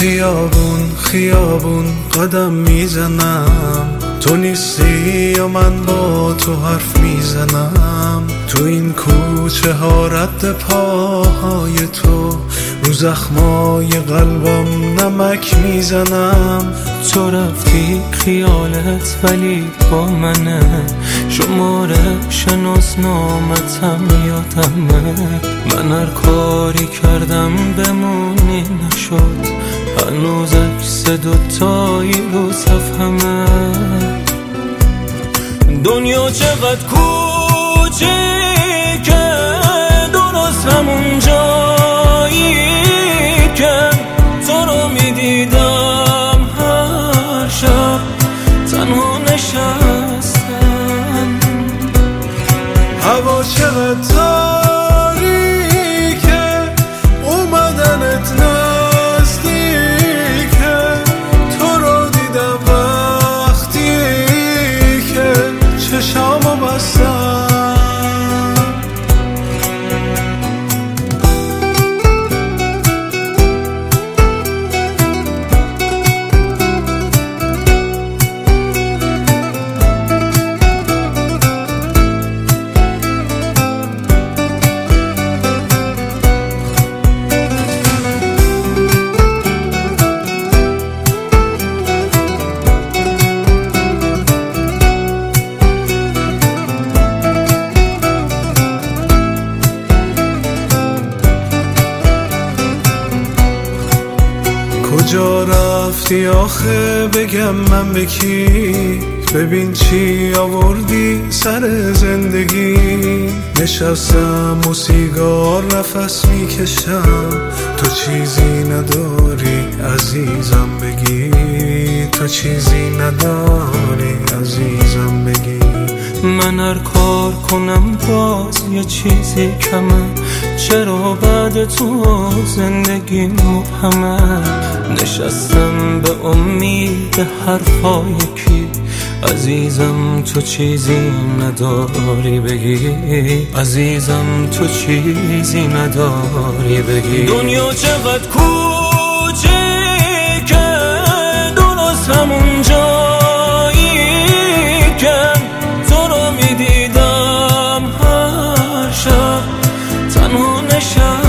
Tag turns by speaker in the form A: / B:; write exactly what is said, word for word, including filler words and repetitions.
A: خیابون خیابون قدم میزنم، تو نیستی و من با تو حرف میزنم. تو این کوچه ها رد پاهای تو، رو زخمای قلبم نمک میزنم.
B: تو رفتی خیالت ولی با منه، شماره شناسنامتم یادمه. من هر کاری کردم بمونی نشد، هنوز عکس دوتایی رو صفحمه. دنیا چقدر کوچیکه، درست همون جایی که تو رو میدیدم هر شب تنها نشستم.
A: هوا چقدر تاریکه، اومدنت نزدیکه. تو رو دیدم وقتی که چشامو بستم. کجا رفتی آخه بگم من به کی؟ ببین چی آوردی سر زندگی. نشستم و سیگار نفس میکشم، تو چیزی نداری عزیزم بگی. تو چیزی نداری عزیزم بگی.
B: من هر کار کنم باز یه چیزی کمه، چرا بعد تو زندگی مبهمه. نشستم به امید حرفای کی، عزیزم تو چیزی نداری بگی. عزیزم تو چیزی نداری بگی. دنیا چقدر کوچیکه، درست همون جایی که تو رو میدیدم هر شب تنها نشستم.